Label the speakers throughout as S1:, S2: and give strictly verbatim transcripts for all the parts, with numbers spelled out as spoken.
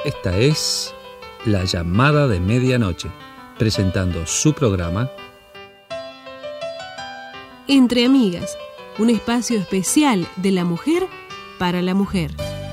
S1: Esta es La Llamada de Medianoche, presentando su programa
S2: Entre Amigas, un espacio especial de la mujer para la mujer.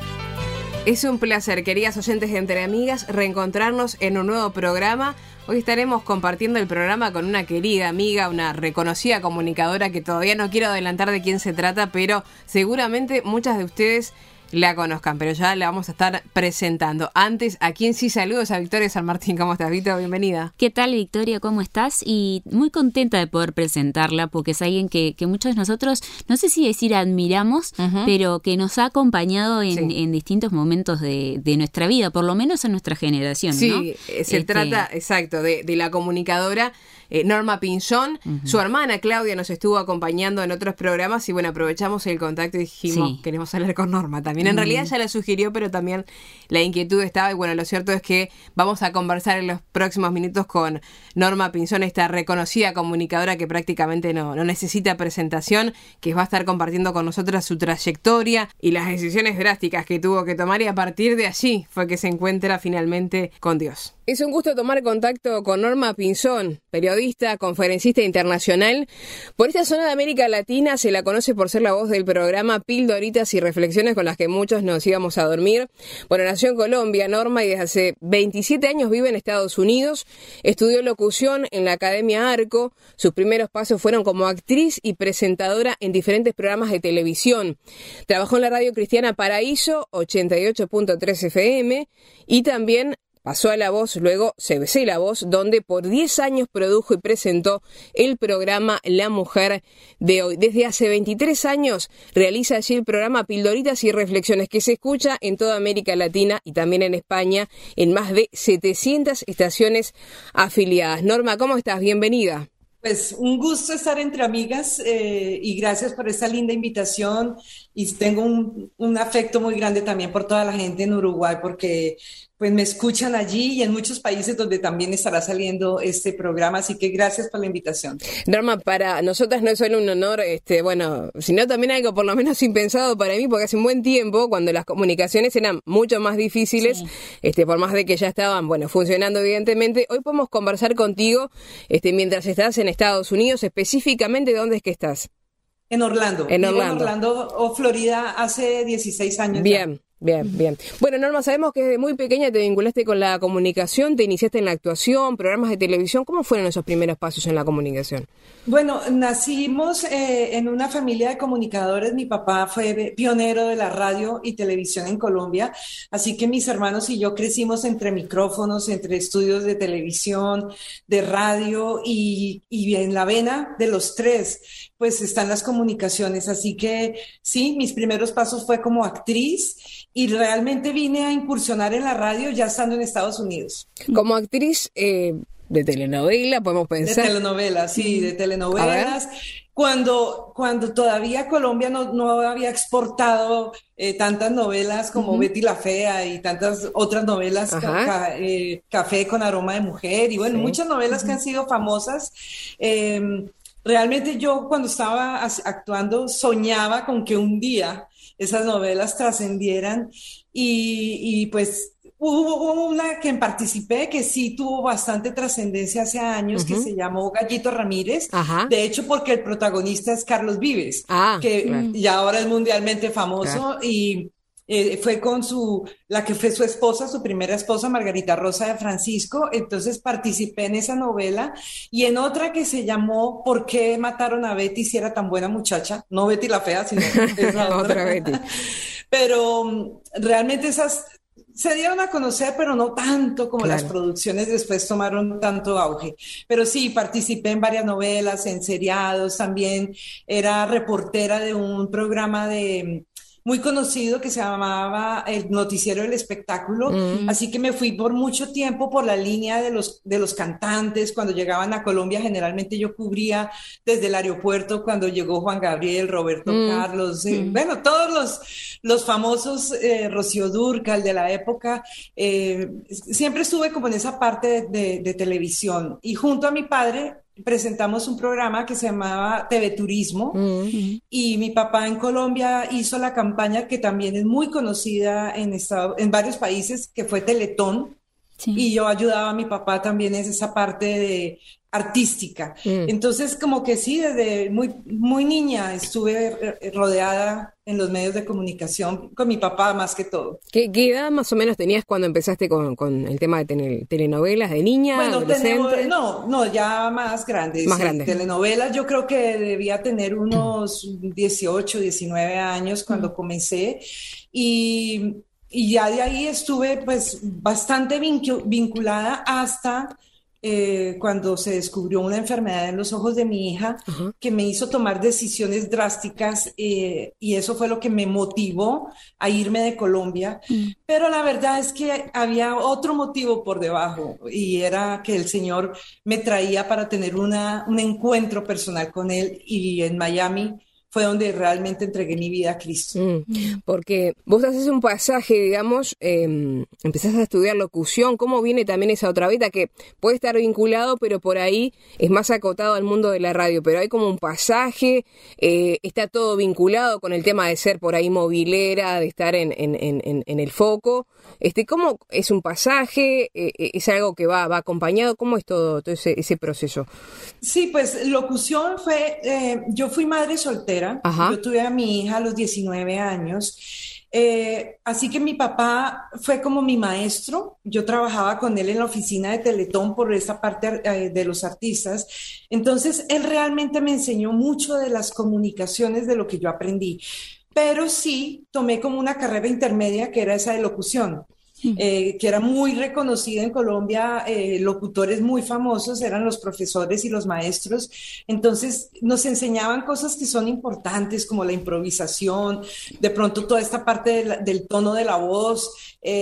S3: Es un placer, queridas oyentes de Entre Amigas, reencontrarnos en un nuevo programa. Hoy estaremos compartiendo el programa con una querida amiga, una reconocida comunicadora que todavía no quiero adelantar de quién se trata, pero seguramente muchas de ustedes la conozcan, pero ya la vamos a estar presentando. Antes, a quien sí saludos, a Victoria San Martín. ¿Cómo estás, Vito? Bienvenida.
S4: ¿Qué tal, Victoria? ¿Cómo estás? Y muy contenta de poder presentarla, porque es alguien que, que muchos de nosotros, no sé si decir admiramos, uh-huh. pero que nos ha acompañado en, sí. en distintos momentos de, de nuestra vida, por lo menos en nuestra generación,
S3: sí,
S4: ¿no?
S3: Sí, se
S4: este...
S3: trata, exacto, de, de la comunicadora eh, Norma Pinzón. Uh-huh. Su hermana Claudia nos estuvo acompañando en otros programas y bueno, aprovechamos el contacto y dijimos, sí. queremos hablar con Norma también. En realidad ella la sugirió, pero también la inquietud estaba. Y bueno, lo cierto es que vamos a conversar en los próximos minutos con Norma Pinzón, esta reconocida comunicadora que prácticamente no, no necesita presentación, que va a estar compartiendo con nosotras su trayectoria y las decisiones drásticas que tuvo que tomar, y a partir de allí fue que se encuentra finalmente con Dios. Es un gusto tomar contacto con Norma Pinzón, periodista, conferencista internacional. Por esta zona de América Latina se la conoce por ser la voz del programa Pildoritas y Reflexiones, con las que muchos nos íbamos a dormir. Bueno, nació en Colombia, Norma, y desde hace veintisiete años vive en Estados Unidos. Estudió locución en la Academia Arco. Sus primeros pasos fueron como actriz y presentadora en diferentes programas de televisión. Trabajó en la radio cristiana Paraíso ochenta y ocho punto tres F M y también pasó a La Voz, luego C B C La Voz, donde por diez años produjo y presentó el programa La Mujer de Hoy. Desde hace veintitrés años realiza allí el programa Pildoritas y Reflexiones, que se escucha en toda América Latina y también en España, en más de setecientas estaciones afiliadas. Norma, ¿cómo estás? Bienvenida.
S5: Pues un gusto estar entre amigas eh, y gracias por esta linda invitación, y tengo un, un afecto muy grande también por toda la gente en Uruguay, porque pues me escuchan allí y en muchos países donde también estará saliendo este programa, así que gracias por la invitación.
S3: Norma, para nosotras no es solo un honor, este, bueno, sino también algo por lo menos impensado para mí, porque hace un buen tiempo, cuando las comunicaciones eran mucho más difíciles, sí. este, por más de que ya estaban, bueno, funcionando evidentemente, hoy podemos conversar contigo, este, mientras estás en Estados Unidos. Específicamente, ¿dónde es que estás?
S5: En Orlando.
S3: En Orlando.
S5: Vivo en Orlando, o Florida, hace dieciséis años.
S3: Bien.
S5: Ya.
S3: Bien, bien. Bueno, Norma, sabemos que desde muy pequeña te vinculaste con la comunicación, te iniciaste en la actuación, programas de televisión. ¿Cómo fueron esos primeros pasos en la comunicación?
S5: Bueno, nacimos eh, en una familia de comunicadores. Mi papá fue pionero de la radio y televisión en Colombia, así que mis hermanos y yo crecimos entre micrófonos, entre estudios de televisión, de radio, y, y en la vena de los tres pues están las comunicaciones. Así que sí, mis primeros pasos fue como actriz, y realmente vine a incursionar en la radio ya estando en Estados Unidos.
S3: Como actriz eh, de telenovela, podemos pensar.
S5: De telenovelas, sí, de telenovelas. Cuando, cuando todavía Colombia no, no había exportado eh, tantas novelas como uh-huh. Betty la Fea y tantas otras novelas, ca- ca- eh, Café con aroma de mujer, y bueno, sí. muchas novelas uh-huh. que han sido famosas. Eh, realmente yo cuando estaba actuando soñaba con que un día esas novelas trascendieran, y, y pues hubo una que participé que sí tuvo bastante trascendencia hace años, uh-huh. que se llamó Gallito Ramírez, uh-huh. de hecho porque el protagonista es Carlos Vives, ah, que claro. ya ahora es mundialmente famoso, claro. y eh, fue con su, la que fue su esposa, su primera esposa, Margarita Rosa de Francisco. Entonces participé en esa novela, y en otra que se llamó ¿Por qué mataron a Betty si era tan buena muchacha? No Betty la Fea, sino esa otra.
S3: otra Betty.
S5: Pero um, realmente esas se dieron a conocer, pero no tanto como claro. las producciones después tomaron tanto auge. Pero sí, participé en varias novelas, en seriados también. Era reportera de un programa de muy conocido que se llamaba El Noticiero del Espectáculo, mm. así que me fui por mucho tiempo por la línea de los, de los cantantes. Cuando llegaban a Colombia, generalmente yo cubría desde el aeropuerto cuando llegó Juan Gabriel, Roberto mm. Carlos, eh, mm. bueno, todos los, los famosos, eh, Rocío Dúrcal de la época. Eh, siempre estuve como en esa parte de, de, de televisión, y junto a mi padre presentamos un programa que se llamaba T V Turismo mm. y mi papá en Colombia hizo la campaña que también es muy conocida en, estado, en varios países, que fue Teletón. Sí. Y yo ayudaba a mi papá también en esa parte de artística. Mm. Entonces, como que sí, desde muy, muy niña estuve rodeada en los medios de comunicación con mi papá más que todo.
S3: ¿Qué, qué edad más o menos tenías cuando empezaste con, con el tema de tener telenovelas de niña,
S5: bueno,
S3: adolescente?
S5: No, no, ya más grandes.
S3: Más grandes.
S5: Telenovelas yo creo que debía tener unos dieciocho, diecinueve años cuando mm. comencé y... Y ya de ahí estuve pues bastante vincu- vinculada hasta eh, cuando se descubrió una enfermedad en los ojos de mi hija uh-huh. que me hizo tomar decisiones drásticas eh, y eso fue lo que me motivó a irme de Colombia. Mm. Pero la verdad es que había otro motivo por debajo y era que el Señor me traía para tener una, un encuentro personal con Él y en Miami fue donde realmente entregué mi vida a Cristo.
S3: Mm, porque vos haces un pasaje, digamos, eh, empezás a estudiar locución, ¿cómo viene también esa otra vida que puede estar vinculado, pero por ahí es más acotado al mundo de la radio, pero hay como un pasaje, eh, está todo vinculado con el tema de ser por ahí movilera, de estar en, en, en, en el foco, este, ¿cómo es un pasaje? Eh, ¿Es algo que va, va acompañado? ¿Cómo es todo, todo ese, ese proceso?
S5: Sí, pues locución fue, eh, yo fui madre soltera. Ajá. Yo tuve a mi hija a los diecinueve años, eh, así que mi papá fue como mi maestro. Yo trabajaba con él en la oficina de Teletón por esa parte eh, de los artistas, entonces él realmente me enseñó mucho de las comunicaciones, de lo que yo aprendí, pero sí tomé como una carrera intermedia que era esa de locución. Eh, que era muy reconocida en Colombia, eh, locutores muy famosos eran los profesores y los maestros, entonces nos enseñaban cosas que son importantes como la improvisación, de pronto toda esta parte de la, del tono de la voz,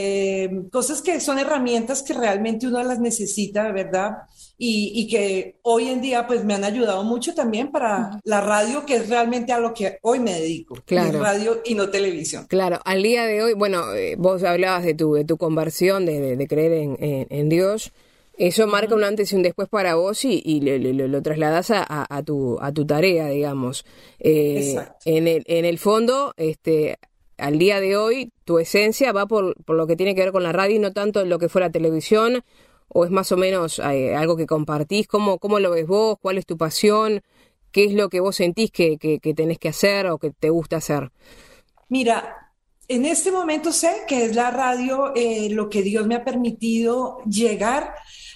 S5: eh, cosas que son herramientas que realmente uno las necesita, ¿verdad? Y, y que hoy en día pues me han ayudado mucho también para la radio, que es realmente a lo que hoy me dedico,
S3: claro.
S5: Radio y no televisión.
S3: Claro, al día de hoy, bueno, eh, vos hablabas de tu, de tu conversión, de, de, de creer en, en, en Dios, eso marca un antes y un después para vos y, y lo, lo, lo trasladas a, a, tu, a tu tarea, digamos. Eh, Exacto. En el, en el fondo, este... al día de hoy, tu esencia va por, por lo que tiene que ver con la radio y no tanto en lo que fue la televisión, o es más o menos eh, algo que compartís. ¿Cómo, ¿Cómo lo ves vos? ¿Cuál es tu pasión? ¿Qué es lo que vos sentís que, que, que tenés que hacer o que te gusta hacer?
S5: Mira, en este momento sé que es la radio eh, lo que Dios me ha permitido llegar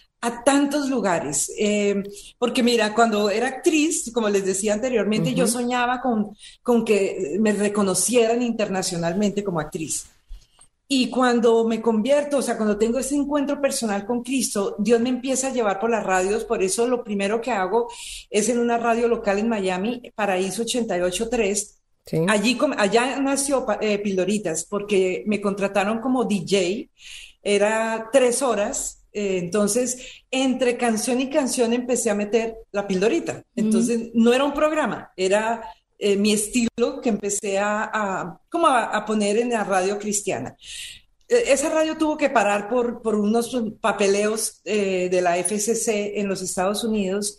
S5: a tantos lugares, eh, porque mira, cuando era actriz, como les decía anteriormente, uh-huh. yo soñaba con, con que me reconocieran internacionalmente como actriz. Y cuando me convierto, o sea, cuando tengo ese encuentro personal con Cristo, Dios me empieza a llevar por las radios. Por eso lo primero que hago es en una radio local en Miami, Paraíso ochenta y ocho punto tres. Sí. Allí, allá nació eh, Pildoritas, porque me contrataron como D J, era tres horas. Eh, entonces, entre canción y canción empecé a meter la pildorita. Entonces, mm. no era un programa, era eh, mi estilo que empecé a, a, como a, a poner en la radio cristiana. Eh, esa radio tuvo que parar por, por unos papeleos eh, de la F C C en los Estados Unidos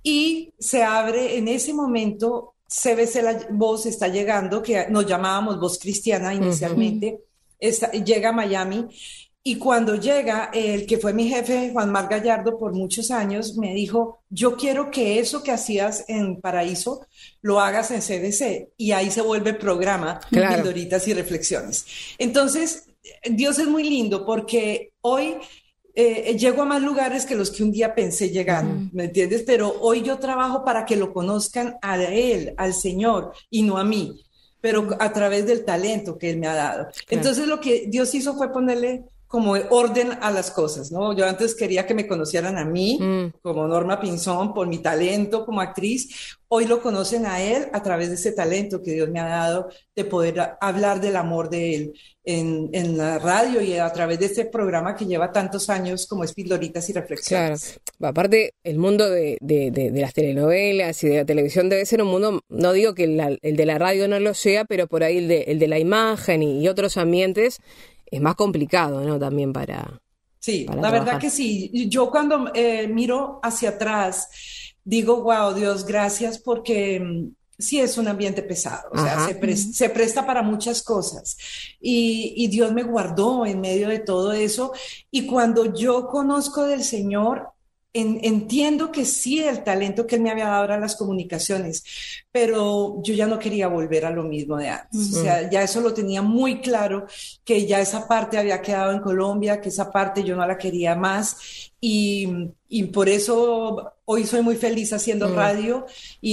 S5: y se abre en ese momento, C B C La Voz está llegando, que nos llamábamos Voz Cristiana inicialmente, uh-huh. está, llega a Miami. Y cuando llega, el que fue mi jefe, Juan Mar Gallardo, por muchos años, me dijo, yo quiero que eso que hacías en Paraíso lo hagas en C B C. Y ahí se vuelve el programa, claro. Pildoritas y Reflexiones. Entonces, Dios es muy lindo porque hoy eh, llego a más lugares que los que un día pensé llegar, uh-huh. ¿me entiendes? Pero hoy yo trabajo para que lo conozcan a Él, al Señor, y no a mí, pero a través del talento que Él me ha dado. Claro. Entonces, lo que Dios hizo fue ponerle como orden a las cosas, ¿no? Yo antes quería que me conocieran a mí, mm. como Norma Pinzón, por mi talento como actriz. Hoy lo conocen a él a través de ese talento que Dios me ha dado de poder hablar del amor de él en, en la radio y a través de este programa que lleva tantos años como es Pildoritas y Reflexiones.
S3: Claro. Aparte, el mundo de, de, de, de las telenovelas y de la televisión debe ser un mundo, no digo que la, el de la radio no lo sea, pero por ahí el de, el de la imagen y, y otros ambientes es más complicado, ¿no? También para...
S5: Sí,
S3: para
S5: la
S3: trabajar.
S5: Verdad que sí. Yo cuando eh, miro hacia atrás, digo, wow, Dios, gracias porque sí es un ambiente pesado, o sea, se, pre se presta para muchas cosas y, y Dios me guardó en medio de todo eso y cuando yo conozco del Señor, en, entiendo que sí el talento que Él me había dado era las comunicaciones, pero yo ya no quería volver a lo mismo de antes, uh-huh. o sea, ya eso lo tenía muy claro, que ya esa parte había quedado en Colombia, que esa parte yo no la quería más. Y, y por eso hoy soy muy feliz haciendo mm. radio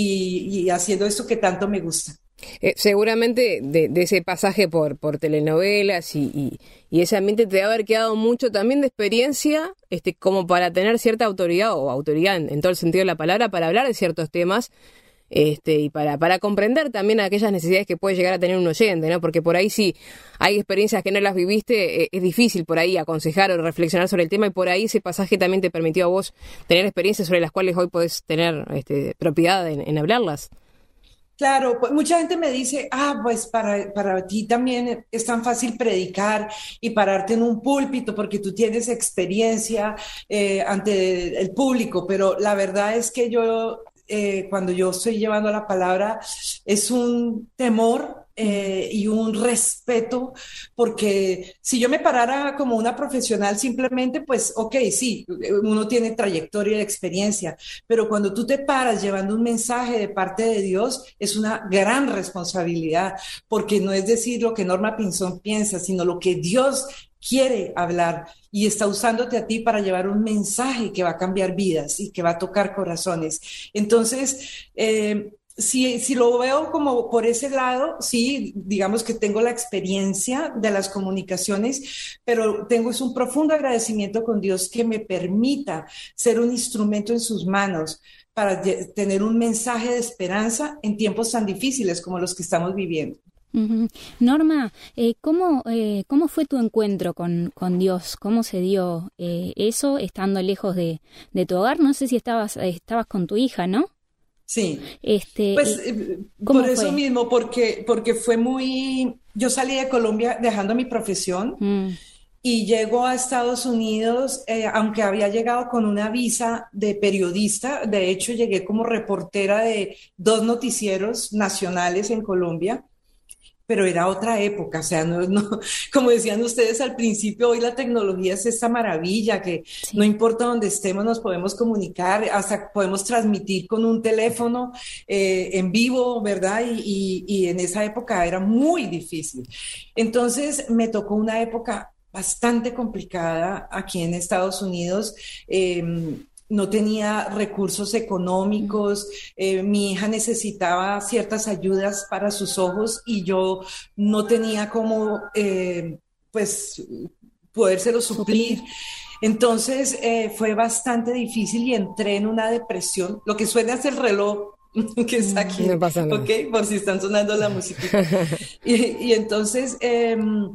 S5: y, y haciendo esto que tanto me gusta.
S3: Eh, seguramente de, de ese pasaje por, por telenovelas y, y, y ese ambiente te debe haber quedado mucho también de experiencia este, como para tener cierta autoridad o autoridad en, en todo el sentido de la palabra para hablar de ciertos temas. Este, y para, para comprender también aquellas necesidades que puede llegar a tener un oyente, ¿no? Porque por ahí sí hay experiencias que no las viviste, eh, es difícil por ahí aconsejar o reflexionar sobre el tema y por ahí ese pasaje también te permitió a vos tener experiencias sobre las cuales hoy podés tener este, propiedad en, en hablarlas.
S5: Claro, pues mucha gente me dice, ah, pues para, para ti también es tan fácil predicar y pararte en un púlpito porque tú tienes experiencia eh, ante el público, pero la verdad es que yo... Eh, cuando yo estoy llevando la palabra, es un temor eh, y un respeto, porque si yo me parara como una profesional simplemente, pues ok, sí, uno tiene trayectoria y experiencia, pero cuando tú te paras llevando un mensaje de parte de Dios, es una gran responsabilidad, porque no es decir lo que Norma Pinzón piensa, sino lo que Dios quiere hablar y está usándote a ti para llevar un mensaje que va a cambiar vidas y que va a tocar corazones. Entonces, eh, si, si lo veo como por ese lado, sí, digamos que tengo la experiencia de las comunicaciones, pero tengo es un profundo agradecimiento con Dios que me permita ser un instrumento en sus manos para tener un mensaje de esperanza en tiempos tan difíciles como los que estamos viviendo.
S4: Uh-huh. Norma, eh, ¿cómo, eh, ¿cómo fue tu encuentro con, con Dios? ¿Cómo se dio eh, eso estando lejos de, de tu hogar? No sé si estabas, estabas con tu hija, ¿no?
S5: Sí,
S4: este,
S5: pues eh, por eso fue? mismo, porque, porque fue muy... Yo salí de Colombia dejando mi profesión mm. y llego a Estados Unidos, eh, aunque había llegado con una visa de periodista, de hecho llegué como reportera de dos noticieros nacionales en Colombia, pero era otra época, o sea, no, no, como decían ustedes al principio, hoy la tecnología es esta maravilla que sí. no importa dónde estemos, nos podemos comunicar, hasta podemos transmitir con un teléfono eh, en vivo, ¿verdad? Y, y, y en esa época era muy difícil. Entonces me tocó una época bastante complicada aquí en Estados Unidos. Eh, No tenía recursos económicos, eh, mi hija necesitaba ciertas ayudas para sus ojos y yo no tenía cómo, eh, pues, podérselo suplir. Entonces eh, fue bastante difícil y entré en una depresión. Lo que suena es el reloj que está aquí,
S3: no pasa nada.
S5: ¿ok? Por si están sonando la música. y, y entonces eh,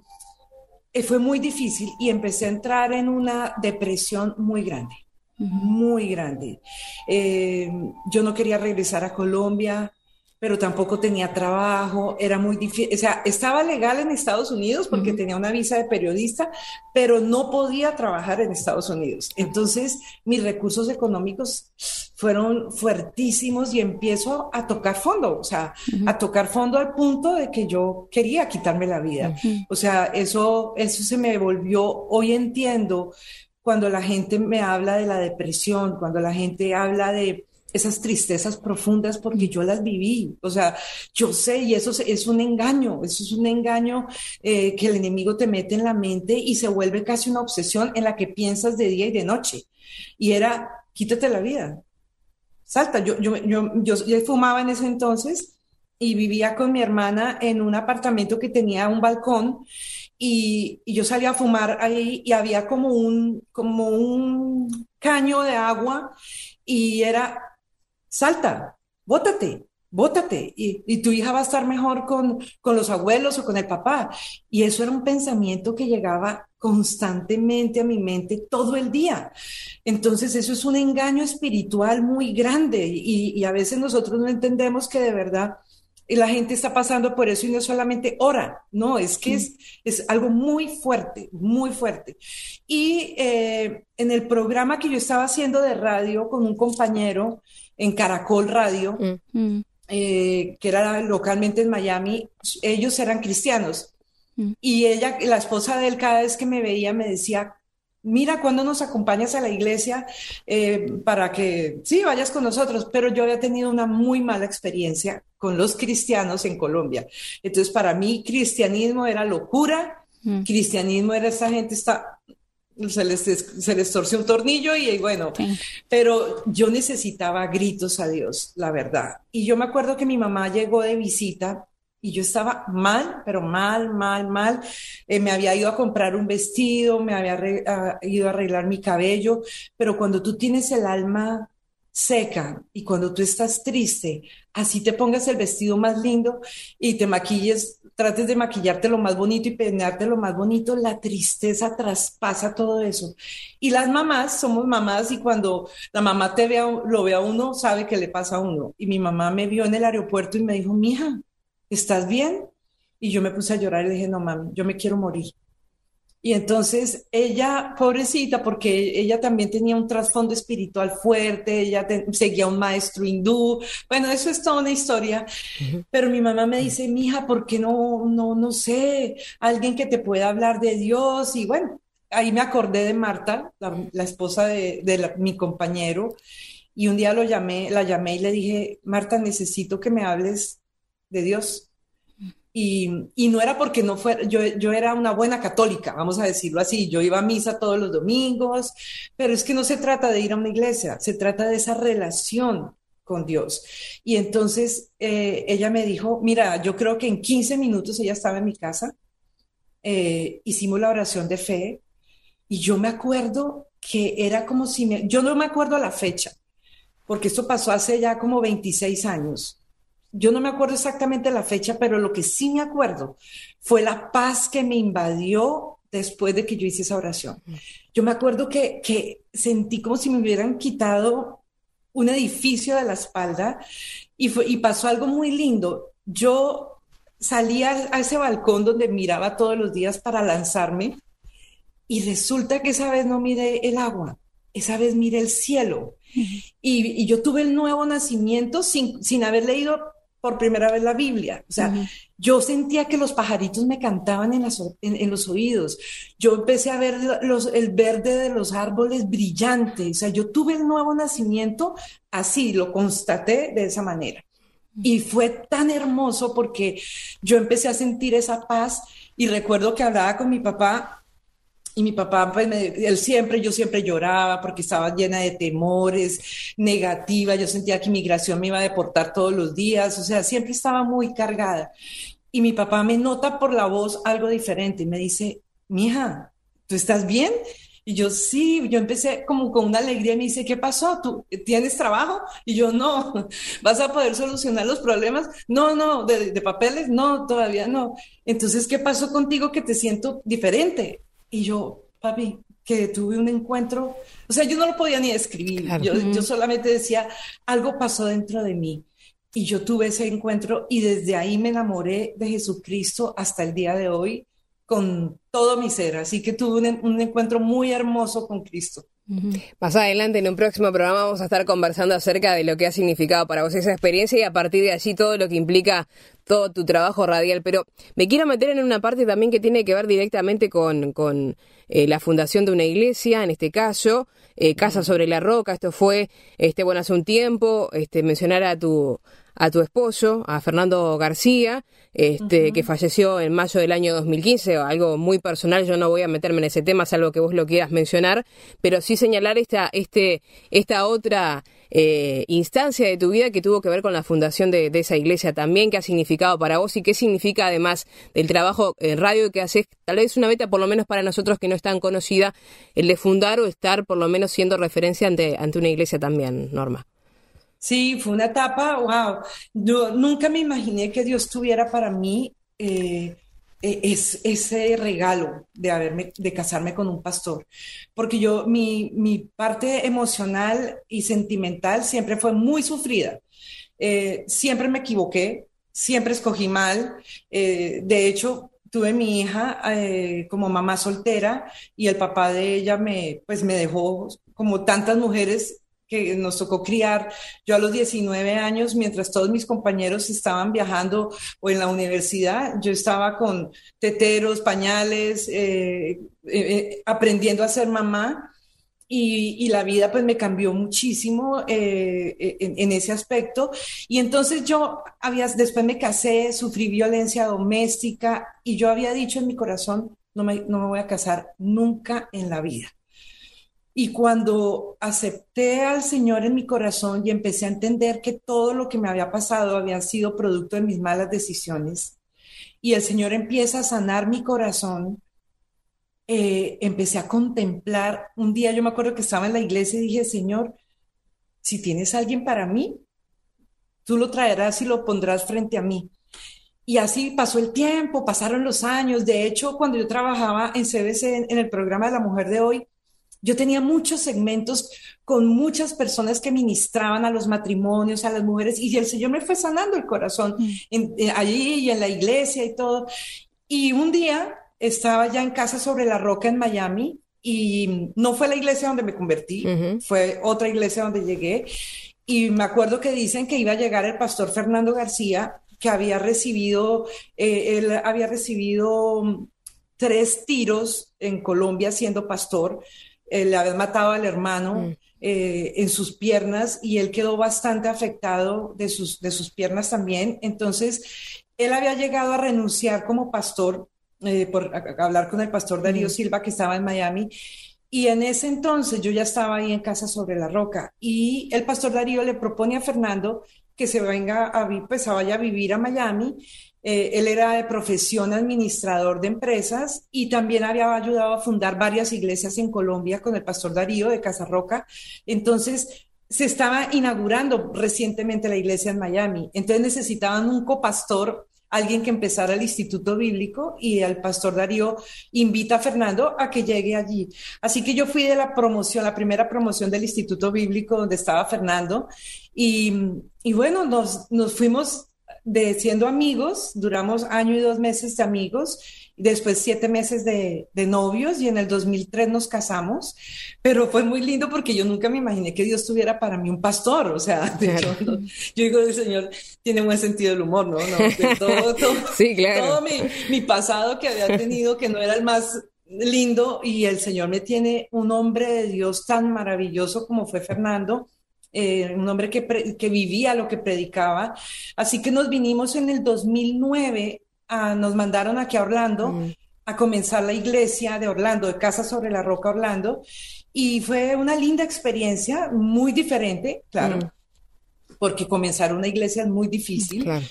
S5: fue muy difícil y empecé a entrar en una depresión muy grande. Muy grande. Eh, yo no quería regresar a Colombia, pero tampoco tenía trabajo, era muy difícil, o sea, estaba legal en Estados Unidos porque uh-huh. tenía una visa de periodista, pero no podía trabajar en Estados Unidos. Entonces, mis recursos económicos fueron fuertísimos y empiezo a tocar fondo, o sea, uh-huh. a tocar fondo al punto de que yo quería quitarme la vida. Uh-huh. O sea, eso, eso se me volvió, hoy entiendo, cuando la gente me habla de la depresión, cuando la gente habla de esas tristezas profundas, porque yo las viví, o sea, yo sé, y eso es un engaño, eso es un engaño eh, que el enemigo te mete en la mente y se vuelve casi una obsesión en la que piensas de día y de noche, y era, quítate la vida, salta, yo, yo, yo, yo, yo fumaba en ese entonces y vivía con mi hermana en un apartamento que tenía un balcón, Y, y yo salía a fumar ahí y había como un, como un caño de agua y era, salta, bótate, bótate y, y tu hija va a estar mejor con, con los abuelos o con el papá. Y eso era un pensamiento que llegaba constantemente a mi mente todo el día. Entonces eso es un engaño espiritual muy grande y, y a veces nosotros no entendemos que de verdad y la gente está pasando por eso y no solamente ora, no, es que es, es algo muy fuerte, muy fuerte. Y eh, en el programa que yo estaba haciendo de radio con un compañero en Caracol Radio, mm. eh, que era localmente en Miami, ellos eran cristianos. Mm. Y ella, la esposa de él, cada vez que me veía me decía, mira, ¿cuándo nos acompañas a la iglesia eh, para que, sí, vayas con nosotros? Pero yo había tenido una muy mala experiencia con los cristianos en Colombia. Entonces, para mí, cristianismo era locura, mm. cristianismo era esta gente, está, se les, se les torció un tornillo y bueno, sí. Pero yo necesitaba gritos a Dios, la verdad. Y yo me acuerdo que mi mamá llegó de visita y yo estaba mal, pero mal, mal, mal. Eh, me había ido a comprar un vestido, me había re, uh, ido a arreglar mi cabello, pero cuando tú tienes el alma seca y cuando tú estás triste, así te pongas el vestido más lindo y te maquilles, trates de maquillarte lo más bonito y peinarte lo más bonito, la tristeza traspasa todo eso. Y las mamás, somos mamás y cuando la mamá te ve a, lo ve a uno, sabe qué le pasa a uno. Y mi mamá me vio en el aeropuerto y me dijo, mija, ¿estás bien? Y yo me puse a llorar y le dije, no, mami, yo me quiero morir. Y entonces ella, pobrecita, porque ella también tenía un trasfondo espiritual fuerte, ella te, seguía a un maestro hindú, bueno, eso es toda una historia, uh-huh. Pero mi mamá me dice, mija, ¿por qué no, no, no sé, alguien que te pueda hablar de Dios? Y bueno, ahí me acordé de Marta, la, la esposa de, de la, mi compañero, y un día lo llamé, la llamé y le dije, Marta, necesito que me hables de Dios. Y, y no era porque no fuera, yo, yo era una buena católica, vamos a decirlo así, yo iba a misa todos los domingos, pero es que no se trata de ir a una iglesia, se trata de esa relación con Dios. Y entonces eh, ella me dijo, mira, yo creo que en quince minutos ella estaba en mi casa, eh, hicimos la oración de fe, y yo me acuerdo que era como si, me, yo no me acuerdo la fecha, porque esto pasó hace ya como veintiséis años. Yo no me acuerdo exactamente la fecha, pero lo que sí me acuerdo fue la paz que me invadió después de que yo hice esa oración. Yo me acuerdo que, que sentí como si me hubieran quitado un edificio de la espalda y, fue, y pasó algo muy lindo. Yo salí a, a ese balcón donde miraba todos los días para lanzarme y resulta que esa vez no miré el agua, esa vez miré el cielo. Uh-huh. Y, y yo tuve el nuevo nacimiento sin, sin haber leído por primera vez la Biblia. O sea, uh-huh. Yo sentía que los pajaritos me cantaban en, las, en, en los oídos. Yo empecé a ver los, el verde de los árboles brillante. O sea, yo tuve el nuevo nacimiento así, lo constaté de esa manera. Uh-huh. Y fue tan hermoso porque yo empecé a sentir esa paz y recuerdo que hablaba con mi papá. Y mi papá, pues, me, él siempre, yo siempre lloraba porque estaba llena de temores, negativa, yo sentía que migración me iba a deportar todos los días, o sea, siempre estaba muy cargada. Y mi papá me nota por la voz algo diferente y me dice, mija, ¿tú estás bien? Y yo, sí, yo empecé como con una alegría y me dice, ¿qué pasó? ¿Tú tienes trabajo? Y yo, no, ¿vas a poder solucionar los problemas? No, no, de, de papeles, no, todavía no. Entonces, ¿qué pasó contigo que te siento diferente? Y yo, papi, que tuve un encuentro, o sea, yo no lo podía ni describir, claro. yo, yo solamente decía, algo pasó dentro de mí, y yo tuve ese encuentro, y desde ahí me enamoré de Jesucristo hasta el día de hoy, con todo mi ser, así que tuve un, un encuentro muy hermoso con Cristo.
S3: Más adelante en un próximo programa vamos a estar conversando acerca de lo que ha significado para vos esa experiencia y a partir de allí todo lo que implica todo tu trabajo radial, pero me quiero meter en una parte también que tiene que ver directamente con, con eh, la fundación de una iglesia, en este caso, eh, Casa sobre la Roca. Esto fue, este bueno, hace un tiempo, este mencionar a tu a tu esposo, a Fernando García, este uh-huh. que falleció en mayo del año dos mil quince, algo muy personal, yo no voy a meterme en ese tema, salvo que vos lo quieras mencionar, pero sí señalar esta este esta otra eh, instancia de tu vida que tuvo que ver con la fundación de, de esa iglesia también, qué ha significado para vos y qué significa además del trabajo en radio que haces, tal vez una meta por lo menos para nosotros que no es tan conocida, el de fundar o estar por lo menos siendo referencia ante, ante una iglesia también, Norma.
S5: Sí, fue una etapa, wow. Yo nunca me imaginé que Dios tuviera para mí eh, es, ese regalo de haberme, de casarme con un pastor. Porque yo, mi, mi parte emocional y sentimental siempre fue muy sufrida. Eh, siempre me equivoqué. siempre escogí mal. Eh, de hecho, tuve mi hija eh, como mamá soltera y el papá de ella me, pues me dejó como tantas mujeres que nos tocó criar. Yo a los diecinueve años, mientras todos mis compañeros estaban viajando o en la universidad, yo estaba con teteros, pañales, eh, eh, aprendiendo a ser mamá. Y, y la vida pues me cambió muchísimo eh, en, en ese aspecto. Y entonces yo había, después me casé, sufrí violencia doméstica y yo había dicho en mi corazón, no me, no me voy a casar nunca en la vida. Y cuando acepté al Señor en mi corazón y empecé a entender que todo lo que me había pasado había sido producto de mis malas decisiones, y el Señor empieza a sanar mi corazón, Eh, empecé a contemplar. Un día yo me acuerdo que estaba en la iglesia y dije, Señor, si tienes a alguien para mí, tú lo traerás y lo pondrás frente a mí. Y así pasó el tiempo, pasaron los años. De hecho, cuando yo trabajaba en C B C, en, en el programa de La Mujer de Hoy, yo tenía muchos segmentos con muchas personas que ministraban a los matrimonios, a las mujeres, y el Señor me fue sanando el corazón mm. en, en, allí y en la iglesia y todo. Y un día estaba ya en Casa sobre la Roca en Miami y no fue la iglesia donde me convertí, uh-huh. fue otra iglesia donde llegué. Y me acuerdo que dicen que iba a llegar el pastor Fernando García, que había recibido, eh, él había recibido tres tiros en Colombia siendo pastor, eh, le habían matado al hermano uh-huh. eh, en sus piernas y él quedó bastante afectado de sus, de sus piernas también. Entonces, él había llegado a renunciar como pastor, Eh, por a, a hablar con el pastor Darío mm. Silva, que estaba en Miami, y en ese entonces yo ya estaba ahí en Casa sobre la Roca, y el pastor Darío le propone a Fernando que se venga a, pues, a vaya a vivir a Miami. Eh, él era de profesión administrador de empresas y también había ayudado a fundar varias iglesias en Colombia con el pastor Darío de Casa Roca. Entonces se estaba inaugurando recientemente la iglesia en Miami, entonces necesitaban un copastor, alguien que empezara el Instituto Bíblico, y el pastor Darío invita a Fernando a que llegue allí. Así que yo fui de la promoción, la primera promoción del Instituto Bíblico donde estaba Fernando, y, y bueno, nos, nos fuimos de siendo amigos, duramos año y dos meses de amigos, después siete meses de, de novios, y en el dos mil tres nos casamos, pero fue muy lindo porque yo nunca me imaginé que Dios tuviera para mí un pastor, o sea, de claro. hecho, no, yo digo, el Señor tiene buen sentido del humor, ¿no? no de todo, todo, sí, claro. todo mi, mi pasado que había tenido, que no era el más lindo, y el Señor me tiene un hombre de Dios tan maravilloso como fue Fernando, Eh, un hombre que, pre- que vivía lo que predicaba. Así que nos vinimos en el dos mil nueve, a, nos mandaron aquí a Orlando mm. a comenzar la iglesia de Orlando, de Casa sobre la Roca Orlando, y fue una linda experiencia, muy diferente, claro, mm. porque comenzar una iglesia es muy difícil. Claro.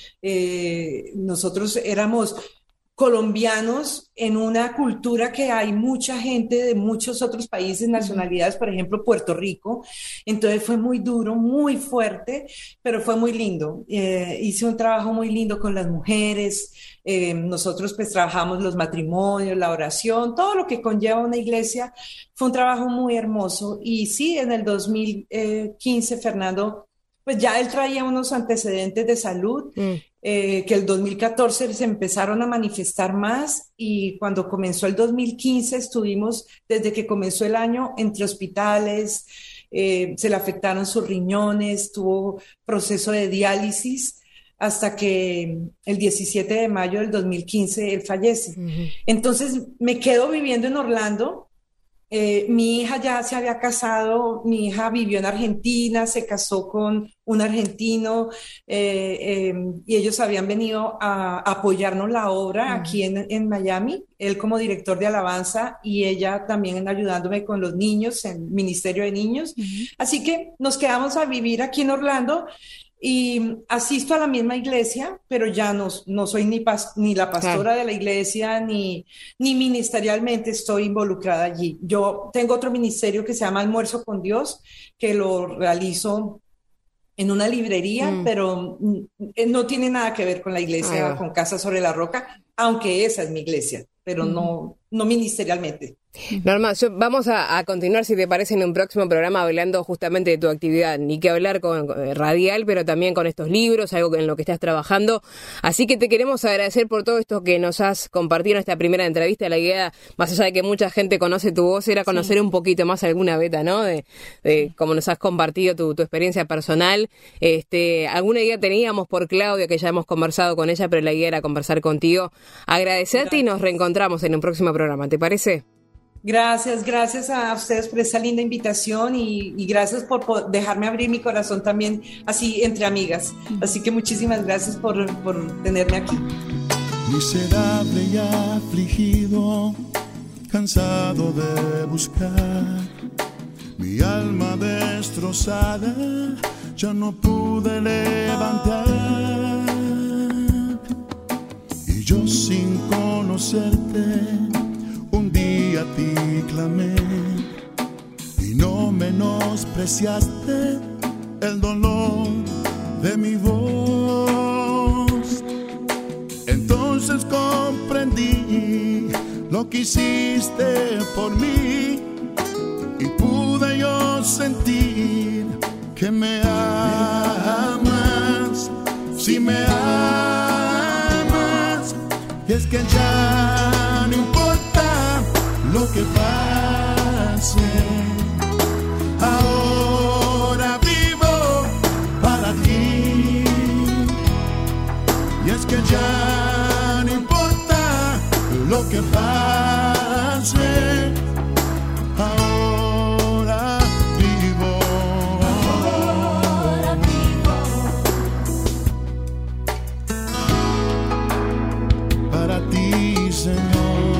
S5: Eh, nosotros éramos colombianos en una cultura que hay mucha gente de muchos otros países, nacionalidades, por ejemplo, Puerto Rico. Entonces fue muy duro, muy fuerte, pero fue muy lindo. Eh, hice un trabajo muy lindo con las mujeres. Eh, nosotros pues trabajamos los matrimonios, la oración, todo lo que conlleva una iglesia. Fue un trabajo muy hermoso. Y sí, en el dos mil quince, Fernando, pues ya él traía unos antecedentes de salud, mm. eh, que el dos mil catorce se empezaron a manifestar más, y cuando comenzó el dos mil quince estuvimos, desde que comenzó el año, entre hospitales, eh, se le afectaron sus riñones, tuvo proceso de diálisis, hasta que el diecisiete de mayo del dos mil quince él fallece. Mm-hmm. Entonces me quedo viviendo en Orlando. Eh, mi hija ya se había casado, mi hija vivió en Argentina, se casó con un argentino, eh, eh, y ellos habían venido a, a apoyarnos la obra uh-huh. aquí en, en Miami, él como director de alabanza y ella también ayudándome con los niños, en el Ministerio de Niños. Uh-huh. Así que nos quedamos a vivir aquí en Orlando. Y asisto a la misma iglesia, pero ya no, no soy ni, pas, ni la pastora claro. de la iglesia, ni, ni ministerialmente estoy involucrada allí. Yo tengo otro ministerio que se llama Almuerzo con Dios, que lo realizo en una librería, mm. pero no tiene nada que ver con la iglesia, ah. con Casa sobre la Roca, aunque esa es mi iglesia. pero no, no ministerialmente.
S3: Norma, yo, vamos a, a continuar, si te parece, en un próximo programa hablando justamente de tu actividad, ni que hablar con, con radial, pero también con estos libros, algo en lo que estás trabajando. Así que te queremos agradecer por todo esto que nos has compartido en esta primera entrevista. La idea, más allá de que mucha gente conoce tu voz, era conocer sí. un poquito más alguna beta, ¿no? De, de sí. cómo nos has compartido tu, tu experiencia personal. Este, alguna idea teníamos por Claudia, que ya hemos conversado con ella, pero la idea era conversar contigo. Agradecerte Gracias. Y nos reencontramos en un próximo programa, ¿te parece?
S5: Gracias, gracias a ustedes por esa linda invitación y, y gracias por, por dejarme abrir mi corazón también así entre amigas. Así que muchísimas gracias por, por tenerme aquí.
S6: Miserable y afligido, cansado de buscar, mi alma destrozada, ya no pude levantar. Y yo sin conocerte, un día a ti clamé y no menospreciaste el dolor de mi voz. Entonces comprendí lo que hiciste por mí y pude yo sentir que me amas, si me amas, y es que ya no importa lo que pase, ahora vivo para ti, y es que ya no importa lo que pase, ahora vivo, ahora vivo para ti, Señor.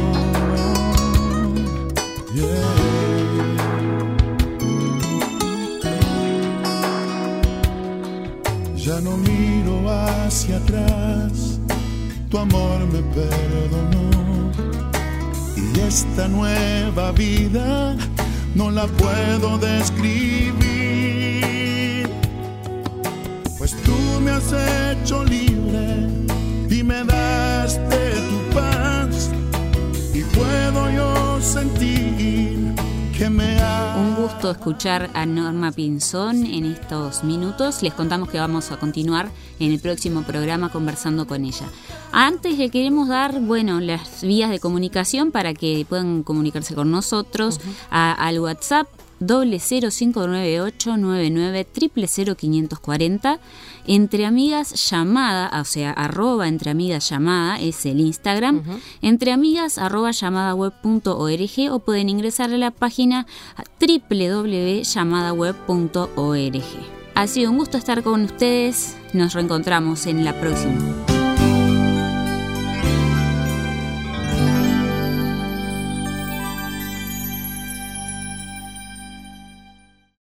S6: Ya no miro hacia atrás, tu amor me perdonó y esta nueva vida no la puedo describir, pues tú me has hecho libre y me daste tu paz y puedo yo sentir que me ha...
S4: Un gusto escuchar a Norma Pinzón en estos minutos. Les contamos que vamos a continuar en el próximo programa conversando con ella. Antes le queremos dar, bueno, las vías de comunicación para que puedan comunicarse con nosotros uh-huh. a, al WhatsApp doble cero cinco nueve ocho nueve nueve cero cero quinientos cuarenta. Entre Amigas Llamada, o sea, arroba Entre Amigas Llamada es el Instagram, uh-huh. Entre Amigas arroba llamadaweb punto org, o pueden ingresar a la página doble u doble u doble u punto llamadaweb punto org. Ha sido un gusto estar con ustedes, nos reencontramos en la próxima.